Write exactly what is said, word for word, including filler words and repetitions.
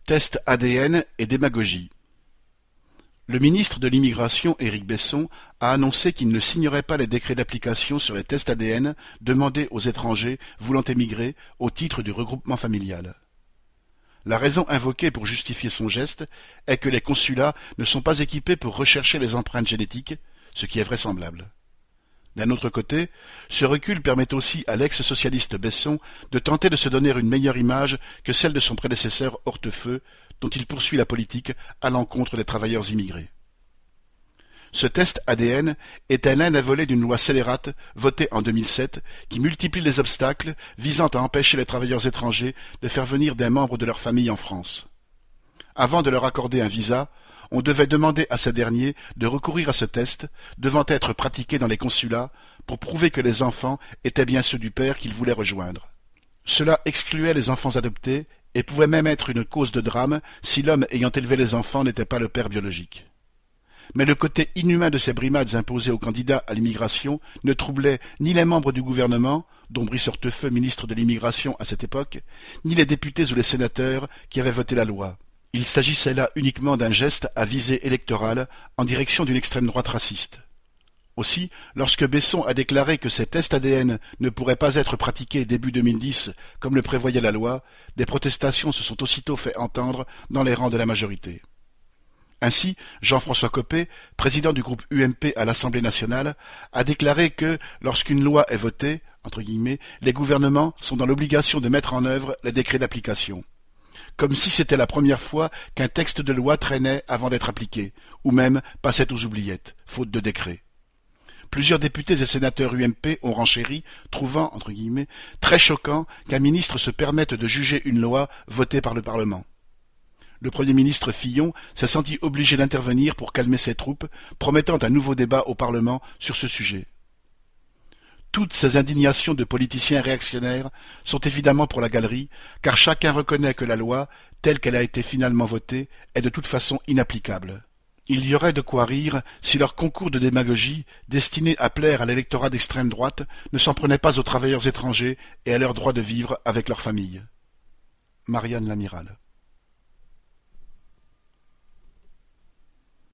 Test A D N et démagogie. Le ministre de l'Immigration, Éric Besson, a annoncé qu'il ne signerait pas les décrets d'application sur les tests A D N demandés aux étrangers voulant émigrer au titre du regroupement familial. La raison invoquée pour justifier son geste est que les consulats ne sont pas équipés pour rechercher les empreintes génétiques, ce qui est vraisemblable. D'un autre côté, ce recul permet aussi à l'ex-socialiste Besson de tenter de se donner une meilleure image que celle de son prédécesseur Hortefeux, dont il poursuit la politique à l'encontre des travailleurs immigrés. Ce test A D N était l'un des volets d'une loi scélérate votée en deux mille sept qui multiplie les obstacles visant à empêcher les travailleurs étrangers de faire venir des membres de leur famille en France. Avant de leur accorder un visa, on devait demander à ces derniers de recourir à ce test, devant être pratiqué dans les consulats, pour prouver que les enfants étaient bien ceux du père qu'ils voulaient rejoindre. Cela excluait les enfants adoptés et pouvait même être une cause de drame si l'homme ayant élevé les enfants n'était pas le père biologique. Mais le côté inhumain de ces brimades imposées aux candidats à l'immigration ne troublait ni les membres du gouvernement, dont Brice Hortefeux, ministre de l'immigration à cette époque, ni les députés ou les sénateurs qui avaient voté la loi. Il s'agissait là uniquement d'un geste à visée électorale en direction d'une extrême droite raciste. Aussi, lorsque Besson a déclaré que ces tests A D N ne pourraient pas être pratiqués début deux mille dix comme le prévoyait la loi, des protestations se sont aussitôt fait entendre dans les rangs de la majorité. Ainsi, Jean-François Copé, président du groupe U M P à l'Assemblée nationale, a déclaré que, lorsqu'une loi est votée, entre guillemets, les gouvernements sont dans l'obligation de mettre en œuvre les décrets d'application. Comme si c'était la première fois qu'un texte de loi traînait avant d'être appliqué, ou même passait aux oubliettes, faute de décret. Plusieurs députés et sénateurs U M P ont renchéri, trouvant, entre guillemets, très choquant qu'un ministre se permette de juger une loi votée par le Parlement. Le Premier ministre Fillon s'est senti obligé d'intervenir pour calmer ses troupes, promettant un nouveau débat au Parlement sur ce sujet. Toutes ces indignations de politiciens réactionnaires sont évidemment pour la galerie, car chacun reconnaît que la loi, telle qu'elle a été finalement votée, est de toute façon inapplicable. Il y aurait de quoi rire si leur concours de démagogie, destiné à plaire à l'électorat d'extrême droite, ne s'en prenait pas aux travailleurs étrangers et à leur droit de vivre avec leur famille. Marianne Lamiral.